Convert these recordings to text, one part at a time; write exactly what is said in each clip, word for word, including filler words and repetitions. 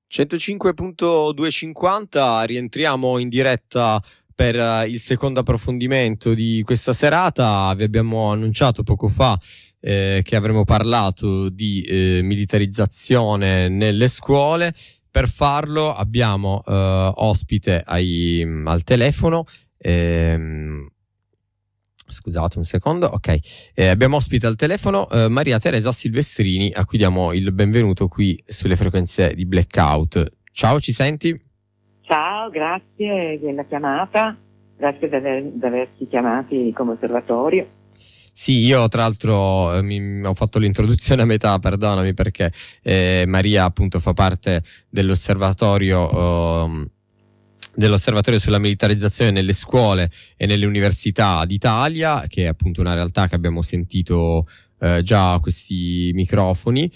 centocinque punto duecentocinquanta, rientriamo in diretta per uh, il secondo approfondimento di questa serata. Vi abbiamo annunciato poco fa eh, che avremmo parlato di eh, militarizzazione nelle scuole. Per farlo abbiamo uh, ospite ai, al telefono ehm, Scusate un secondo, ok. Eh, abbiamo ospite al telefono eh, Maria Teresa Silvestrini, a cui diamo il benvenuto qui sulle frequenze di Blackout. Ciao, ci senti? Ciao, grazie della chiamata, grazie di aver, averci chiamati come osservatorio. Sì, io tra l'altro eh, mi, ho fatto l'introduzione a metà, perdonami, perché eh, Maria appunto fa parte dell'osservatorio eh, dell'osservatorio sulla militarizzazione nelle scuole e nelle università d'Italia, che è appunto una realtà che abbiamo sentito eh, già a questi microfoni.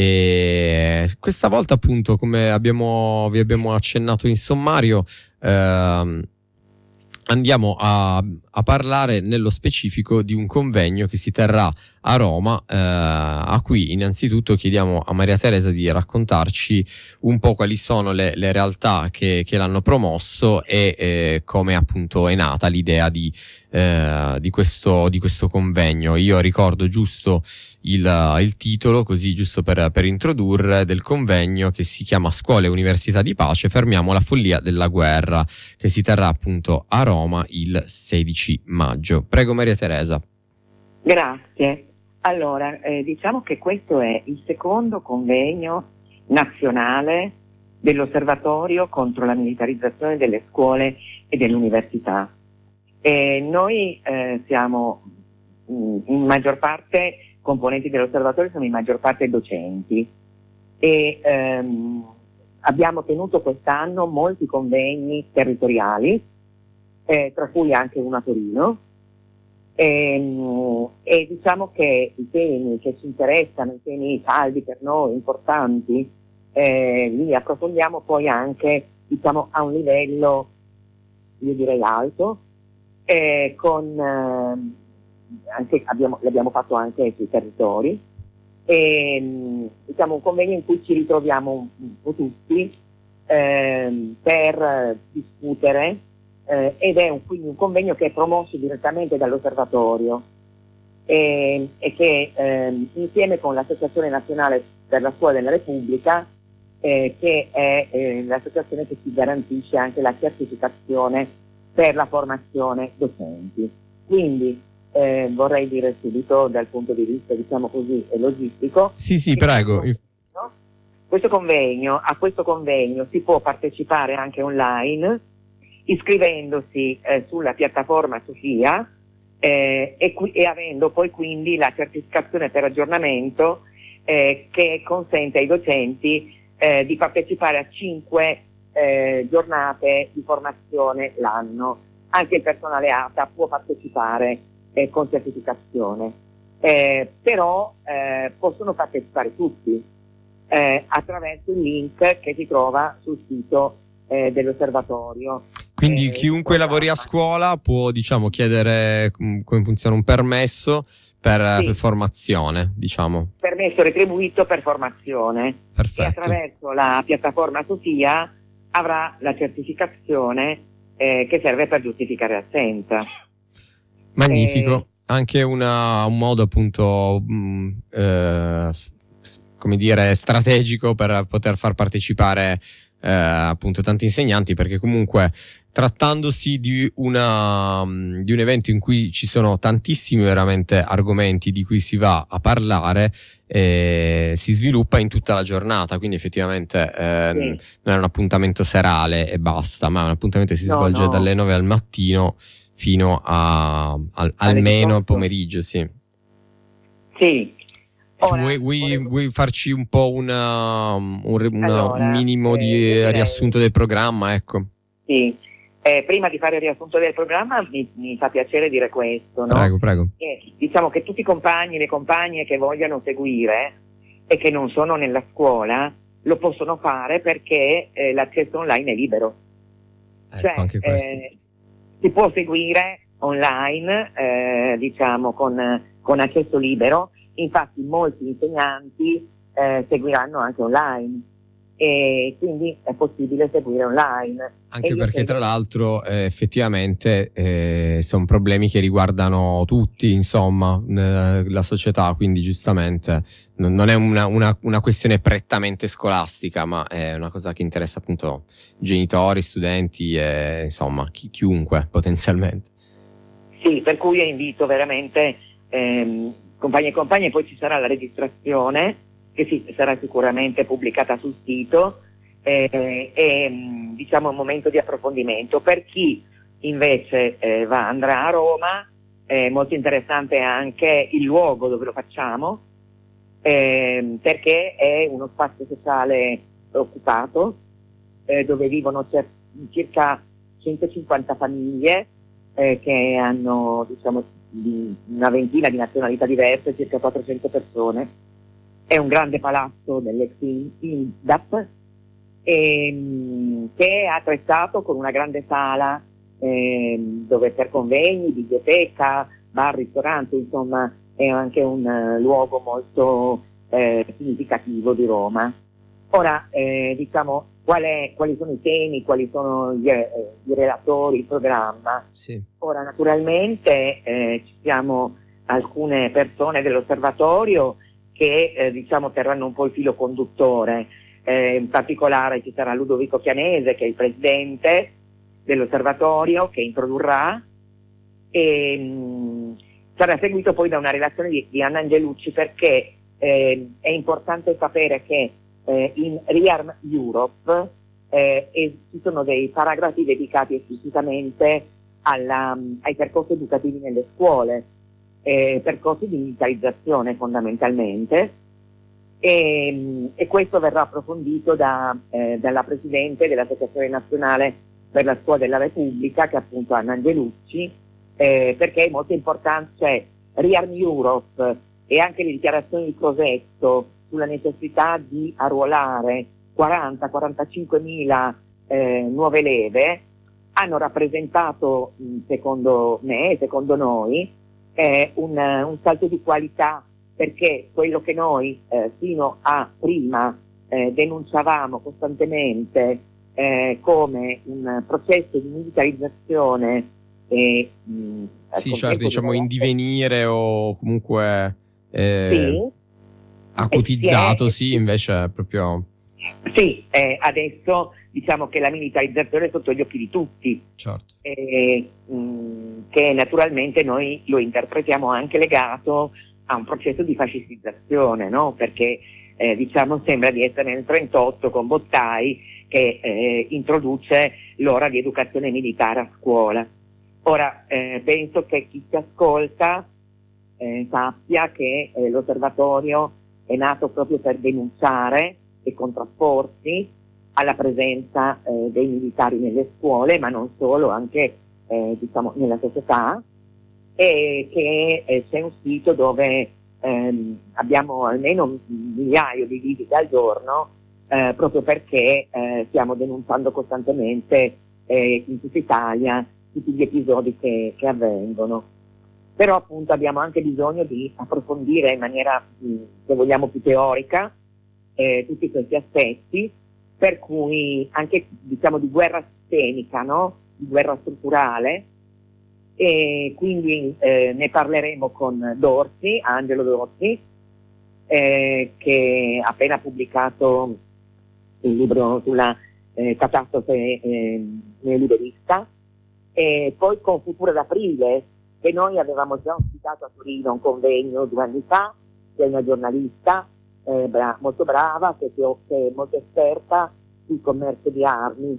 E questa volta appunto, come abbiamo, vi abbiamo accennato in sommario, ehm, andiamo a, a parlare nello specifico di un convegno che si terrà a Roma, eh, a cui innanzitutto chiediamo a Maria Teresa di raccontarci un po' quali sono le, le realtà che, che l'hanno promosso e eh, come appunto è nata l'idea di, eh, di, questo, di questo convegno. Io ricordo giusto il, il titolo, così giusto per, per introdurre, del convegno, che si chiama Scuole e Università di Pace, fermiamo la follia della guerra, che si terrà appunto a Roma il sedici maggio. Prego Maria Teresa. Grazie. Allora, eh, diciamo che questo è il secondo convegno nazionale dell'Osservatorio contro la militarizzazione delle scuole e dell'università. E noi eh, siamo mh, in maggior parte componenti dell'Osservatorio, siamo in maggior parte docenti e ehm, abbiamo tenuto quest'anno molti convegni territoriali, eh, tra cui anche uno a Torino. E, e diciamo che i temi che ci interessano, i temi caldi per noi, importanti, eh, li approfondiamo poi anche, diciamo, a un livello, io direi alto, eh, con, eh, anche abbiamo, l'abbiamo fatto anche sui territori, e, diciamo un convegno in cui ci ritroviamo un, un po' tutti eh, per discutere. Eh, ed è un, quindi un convegno che è promosso direttamente dall'osservatorio e, e che eh, insieme con l'Associazione Nazionale per la Scuola della Repubblica, eh, che è eh, l'associazione che ci garantisce anche la certificazione per la formazione docenti. Quindi eh, vorrei dire subito, dal punto di vista, diciamo così, logistico. Sì, sì, prego. Questo, questo convegno, a questo convegno si può partecipare anche online, iscrivendosi eh, sulla piattaforma Sofia eh, e, qui, e avendo poi quindi la certificazione per aggiornamento eh, che consente ai docenti eh, di partecipare a cinque eh, giornate di formazione l'anno. Anche il personale A T A può partecipare eh, con certificazione, eh, però eh, possono partecipare tutti eh, attraverso il link che si trova sul sito eh, dell'osservatorio. Quindi Eh, chiunque lavori a scuola può, diciamo, chiedere com- come funziona un permesso per, sì. per formazione, diciamo. Permesso retribuito per formazione. Perfetto. E attraverso la piattaforma Sofia avrà la certificazione eh, che serve per giustificare assenza. Magnifico. Eh, Anche una, un modo appunto mh, eh, come dire strategico per poter far partecipare eh, appunto tanti insegnanti, perché comunque trattandosi di, una, di un evento in cui ci sono tantissimi veramente argomenti di cui si va a parlare, eh, si sviluppa in tutta la giornata, quindi effettivamente eh, sì. non è un appuntamento serale e basta, ma è un appuntamento che si no, svolge no. dalle nove al mattino fino a, al, almeno al pomeriggio. Sì. Sì. Ora, vuoi, vuoi, volevo... vuoi farci un po' una, un, una, allora, un minimo eh, di direi... riassunto del programma? Ecco. Sì. Eh, prima di fare il riassunto del programma mi, mi fa piacere dire questo, no? Prego, prego. Eh, diciamo che tutti i compagni e le compagne che vogliano seguire e che non sono nella scuola lo possono fare perché eh, l'accesso online è libero. Ecco, cioè, anche questo. Eh, si può seguire online, eh, diciamo, con, con accesso libero. Infatti molti insegnanti eh, seguiranno anche online. e quindi è possibile seguire online. Anche perché tra l'altro eh, effettivamente eh, sono problemi che riguardano tutti, insomma, eh, la società, quindi giustamente non, non è una, una, una questione prettamente scolastica, ma è una cosa che interessa appunto genitori, studenti e insomma chi, chiunque potenzialmente. Sì, per cui io invito veramente ehm, compagni e compagne, poi ci sarà la registrazione che sì, sarà sicuramente pubblicata sul sito. Eh, è diciamo un momento di approfondimento. Per chi invece eh, va, andrà a Roma, è molto interessante anche il luogo dove lo facciamo, eh, perché è uno spazio sociale occupato, eh, dove vivono cer- circa centocinquanta famiglie eh, che hanno diciamo di una ventina di nazionalità diverse, circa quattrocento persone. È un grande palazzo dell'ex I N D A P, ehm, che è attrezzato con una grande sala ehm, dove per convegni, biblioteca, bar, ristorante, insomma è anche un uh, luogo molto eh, significativo di Roma. Ora eh, diciamo qual è, quali sono i temi, quali sono gli, eh, i relatori, il programma. Sì. Ora naturalmente eh, ci siamo alcune persone dell'osservatorio che eh, diciamo terranno un po' il filo conduttore. Eh, in particolare ci sarà Ludovico Chianese, che è il presidente dell'osservatorio, che introdurrà, e mh, sarà seguito poi da una relazione di, di Anna Angelucci, perché eh, è importante sapere che eh, in Rearm Europe eh, e ci sono dei paragrafi dedicati esplicitamente alla, ai percorsi educativi nelle scuole, eh, percorsi di militarizzazione fondamentalmente. E, e questo verrà approfondito da, eh, dalla Presidente dell'Associazione Nazionale per la Scuola della Repubblica, che è appunto Anna Angelucci, eh, perché è molto importante, cioè Rearm Europe e anche le dichiarazioni di Crosetto sulla necessità di arruolare quaranta quarantacinque mila eh, nuove leve hanno rappresentato, secondo me, secondo noi, eh, un, un salto di qualità, perché quello che noi eh, fino a prima eh, denunciavamo costantemente eh, come un processo di militarizzazione e mh, sì, certo, diciamo in divenire o comunque eh, sì, acutizzato, è, sì, invece è proprio sì, eh, adesso diciamo che la militarizzazione è sotto gli occhi di tutti, certo. eh, mh, che naturalmente noi lo interpretiamo anche legato a un processo di fascistizzazione, no? Perché eh, diciamo sembra di essere nel trentotto con Bottai che eh, introduce l'ora di educazione militare a scuola. Ora eh, penso che chi ci ascolta eh, sappia che eh, l'osservatorio è nato proprio per denunciare e contrapporsi alla presenza eh, dei militari nelle scuole, ma non solo, anche eh, diciamo nella società, e che eh, c'è un sito dove ehm, abbiamo almeno un migliaio di visite al giorno, eh, proprio perché eh, stiamo denunciando costantemente eh, in tutta Italia tutti gli episodi che, che avvengono. Però appunto abbiamo anche bisogno di approfondire in maniera, mh, se vogliamo, più teorica eh, tutti questi aspetti, per cui anche diciamo di guerra sistemica, no? Di guerra strutturale. E quindi eh, ne parleremo con Dorsi, Angelo Dorsi, eh, che ha appena pubblicato il libro sulla eh, catastrofe eh, neoliberista, e poi con Futura d'Aprile, che noi avevamo già ospitato a Torino a un convegno due anni fa, che è una giornalista eh, bra- molto brava, che, che è molto esperta sul commercio di armi.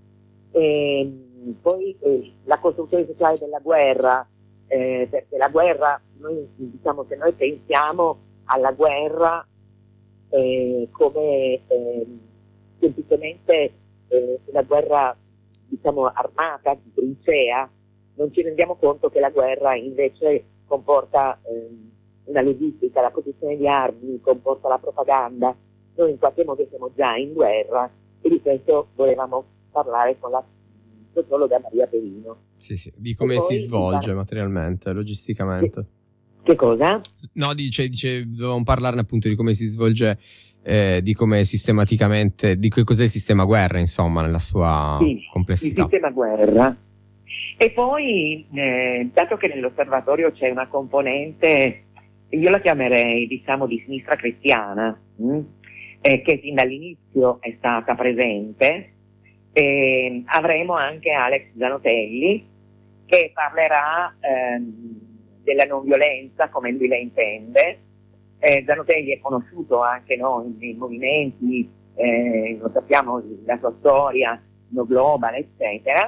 E, poi eh, la costruzione sociale della guerra, eh, perché la guerra, noi diciamo che noi pensiamo alla guerra eh, come eh, semplicemente eh, una guerra diciamo armata, di trincea. Non ci rendiamo conto che la guerra invece comporta eh, una logistica, la produzione di armi, comporta la propaganda. Noi in qualche modo siamo già in guerra e di questo volevamo parlare con la sociologa Maria Perino. Sì, sì, di come si svolge par- materialmente, logisticamente. Che, che cosa? No, dice, dice, dovevamo parlarne appunto di come si svolge eh, di come sistematicamente, di che cos'è il sistema guerra, insomma, nella sua sì, complessità. Il sistema guerra. E poi, eh, dato che nell'osservatorio c'è una componente, io la chiamerei, diciamo, di sinistra cristiana, mh? Eh, che fin dall'inizio è stata presente, eh, avremo anche Alex Zanotelli, che parlerà ehm, della non violenza come lui la intende. Eh, Zanotelli è conosciuto anche noi nei movimenti, eh, lo sappiamo, la sua storia, No Global, eccetera.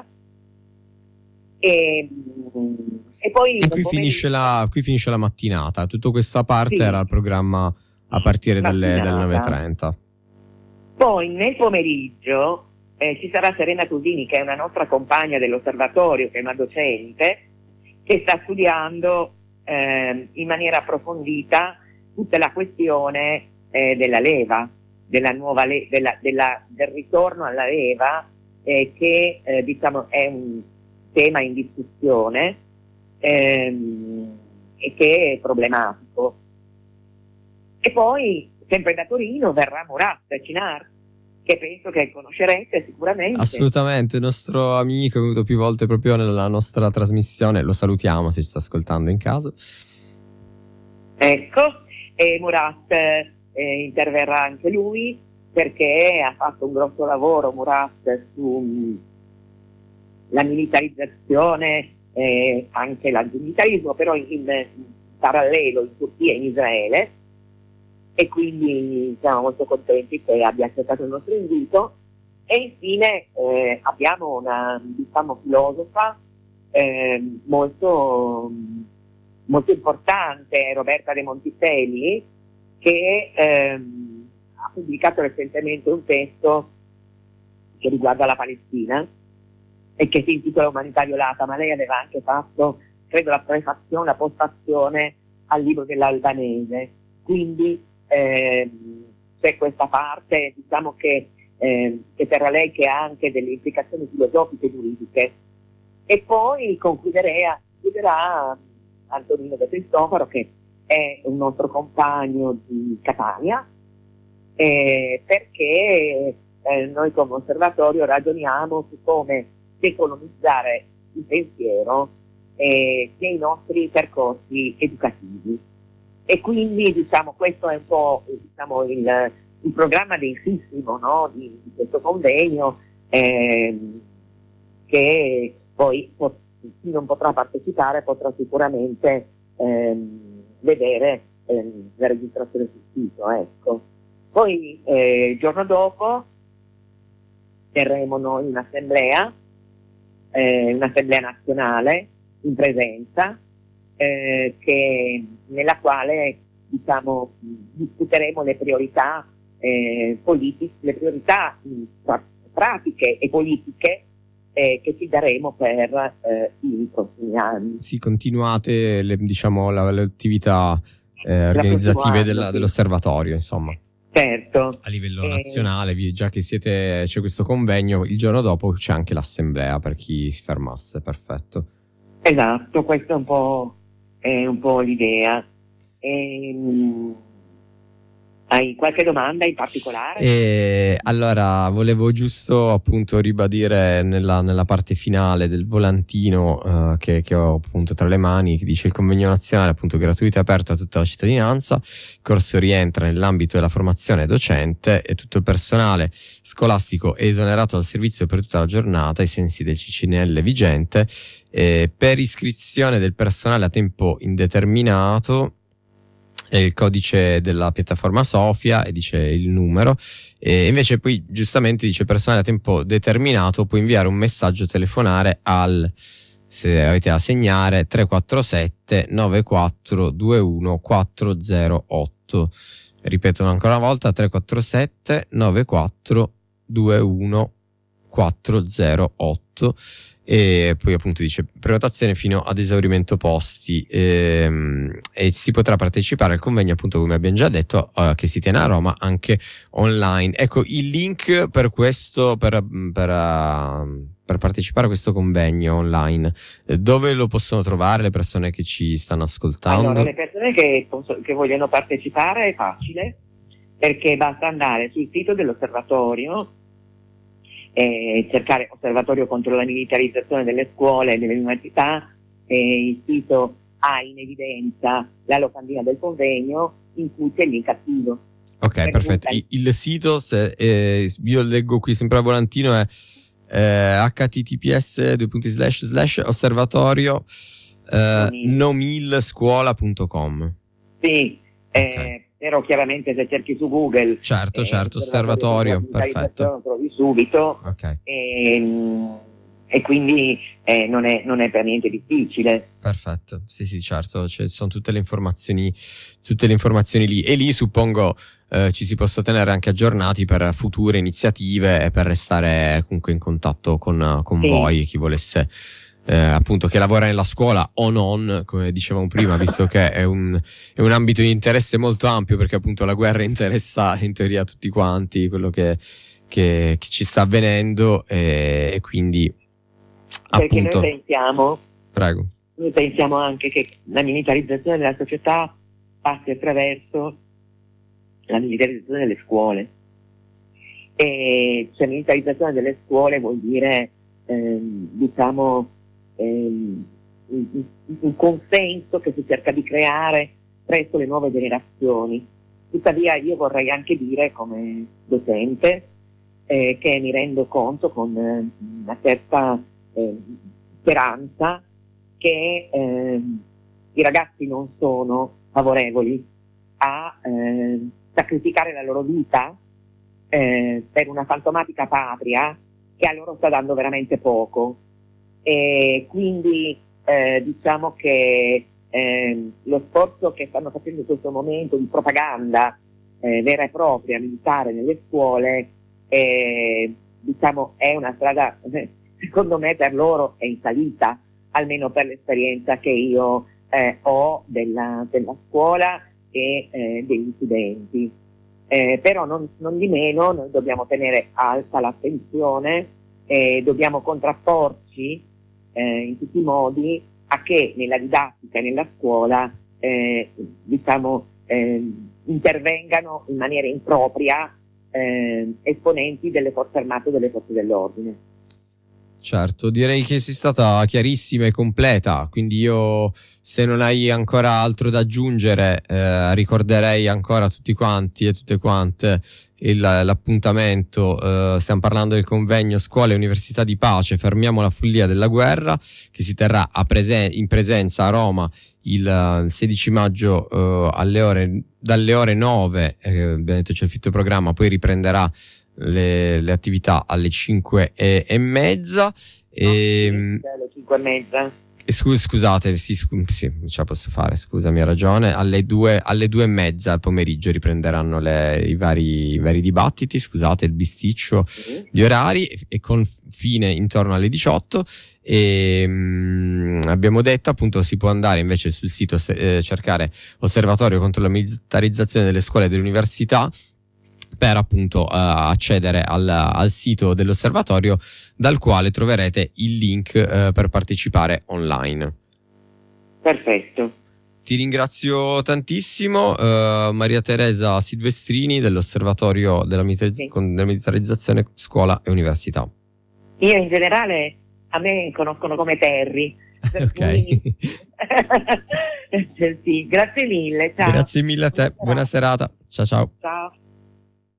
E, e poi e qui finisce, la, qui finisce la mattinata. Tutta questa parte sì, era il programma a partire dalle, dalle nove e trenta. Poi nel pomeriggio eh, ci sarà Serena Tudini, che è una nostra compagna dell'osservatorio, che è una docente, che sta studiando eh, in maniera approfondita tutta la questione eh, della leva, della nuova le- della, della, del ritorno alla leva, eh, che eh, diciamo è un tema in discussione ehm, e che è problematico. E poi, sempre da Torino, verrà Murat Cinar, che penso che conoscerete sicuramente. Assolutamente, il nostro amico è venuto più volte proprio nella nostra trasmissione, lo salutiamo se ci sta ascoltando in caso. Ecco, e Murat eh, interverrà anche lui, perché ha fatto un grosso lavoro Murat su la militarizzazione, eh, anche l'antimilitarismo, però in, in parallelo in Turchia e in Israele, e quindi siamo molto contenti che abbia accettato il nostro invito. E infine eh, abbiamo una, diciamo, filosofa eh, molto, molto importante, Roberta De Monticelli, che ehm, ha pubblicato recentemente un testo che riguarda la Palestina e che si intitola Umanità violata, ma lei aveva anche fatto, credo, la prefazione, la postazione al libro dell'Albanese. Quindi eh, c'è questa parte, diciamo, che, eh, che per lei che ha anche delle implicazioni filosofiche e giuridiche. E poi concluderà, concluderà Antonino De Cristofaro, che è un nostro compagno di Catania, eh, perché eh, noi come osservatorio ragioniamo su come decolonizzare il pensiero eh, nei nostri percorsi educativi. E quindi, diciamo, questo è un po', diciamo, il, il programma densissimo, no, di, di questo convegno, eh, che poi pot- chi non potrà partecipare potrà sicuramente ehm, vedere ehm, la registrazione sul sito, ecco. Poi eh, il giorno dopo terremo noi un'assemblea, eh, un'assemblea nazionale in presenza, eh, che, nella quale, diciamo, discuteremo le priorità eh, politiche, le priorità mh, pratiche e politiche eh, che ci daremo per eh, i prossimi anni. Sì, continuate le, diciamo, la, le attività eh, organizzative anno, della, sì. dell'osservatorio, insomma. Certo. A livello eh, nazionale, vi- già che siete, c'è questo convegno, il giorno dopo c'è anche l'assemblea per chi si fermasse, perfetto. Esatto, questa è un po', è un po' l'idea. Ehm, hai qualche domanda in particolare? E allora volevo giusto appunto ribadire nella, nella parte finale del volantino eh, che, che ho appunto tra le mani, che dice: il convegno nazionale appunto gratuito e aperto a tutta la cittadinanza, il corso rientra nell'ambito della formazione docente e tutto il personale scolastico è esonerato dal servizio per tutta la giornata ai sensi del C C N L vigente. Eh, per iscrizione del personale a tempo indeterminato è il codice della piattaforma Sofia e dice il numero, e invece poi giustamente dice personale a tempo determinato può inviare un messaggio o telefonare al, se avete da segnare, tre quattro sette nove quattro due uno quattro zero otto. Ripeto ancora una volta: tre quattro sette nove quattro due uno quattro zero otto. E poi appunto dice prenotazione fino ad esaurimento posti, ehm, e si potrà partecipare al convegno appunto, come abbiamo già detto, uh, che si tiene a Roma, anche online. Ecco il link per questo, per, per, uh, per partecipare a questo convegno online, eh, dove lo possono trovare le persone che ci stanno ascoltando? Allora, le persone che, che vogliono partecipare è facile, perché basta andare sul sito dell'osservatorio, eh, cercare osservatorio contro la militarizzazione delle scuole e delle università, e il sito ha in evidenza la locandina del convegno in cui c'è il link attivo. Ok, Per perfetto. cui- Il, il sito, se, eh, io leggo qui sempre a volantino, è eh, h t t p s due punti slash slash osservatorio eh, nomilscuola punto com. Sì, Ok. eh, però chiaramente se cerchi su Google Certo, eh, certo, osservatorio, perfetto. lo trovi subito, Ok, e, e quindi eh, non, è, non è per niente difficile. perfetto. Sì, sì, certo, ci sono tutte le informazioni, tutte le informazioni lì. E lì suppongo eh, ci si possa tenere anche aggiornati per future iniziative e per restare comunque in contatto con, con Sì. voi, chi volesse eh, appunto che lavora nella scuola o non, come dicevamo prima, visto che è un, è un ambito di interesse molto ampio, perché appunto la guerra interessa in teoria tutti quanti, quello che, che, che ci sta avvenendo, e, e quindi Perché appunto noi pensiamo, prego. noi pensiamo anche che la militarizzazione della società passi attraverso la militarizzazione delle scuole. E cioè militarizzazione delle scuole vuol dire ehm, diciamo ehm, un, un consenso che si cerca di creare presso le nuove generazioni. Tuttavia io vorrei anche dire, come docente, eh, che mi rendo conto con eh, una certa eh, speranza che eh, i ragazzi non sono favorevoli a eh, sacrificare la loro vita eh, per una fantomatica patria che a loro sta dando veramente poco. E quindi eh, diciamo che eh, lo sforzo che stanno facendo in questo momento di propaganda eh, vera e propria militare nelle scuole eh, diciamo è una strada, secondo me per loro è in salita, almeno per l'esperienza che io eh, ho della, della scuola e eh, degli studenti. Eh, però non, non di meno noi dobbiamo tenere alta l'attenzione e dobbiamo contrapporci eh, in tutti i modi a che nella didattica e nella scuola eh, diciamo eh, intervengano in maniera impropria eh, esponenti delle forze armate o delle forze dell'ordine. Certo, direi che sei stata chiarissima e completa, quindi io, se non hai ancora altro da aggiungere, eh, ricorderei ancora a tutti quanti e tutte quante il, l'appuntamento. Eh, stiamo parlando del convegno Scuole e Università di Pace, fermiamo la follia della guerra, che si terrà a presen- in presenza a Roma il sedici maggio eh, alle ore, dalle ore nove, eh, abbiamo detto c'è il fitto programma, poi riprenderà Le, le attività alle cinque e, e mezza e, No, sì, alle cinque e mezza. e scus, scusate sì, scu, sì, ce la posso fare, scusami, hai ragione, alle due, alle due e mezza al pomeriggio riprenderanno le, i, vari, i vari dibattiti, scusate il bisticcio Sì. di orari, e, e con fine intorno alle diciotto. E mh, abbiamo detto appunto si può andare invece sul sito eh, cercare Osservatorio contro la militarizzazione delle scuole e delle università per appunto uh, accedere al, al sito dell'osservatorio, dal quale troverete il link uh, per partecipare online. Perfetto. Ti ringrazio tantissimo, uh, Maria Teresa Silvestrini dell'Osservatorio della, militariz- Sì. con, della militarizzazione scuola e università. Io in generale, a me conoscono come Terry. Per Ok. cui... sì, grazie mille. Ciao. Grazie mille a te, buona serata, ciao ciao. Ciao.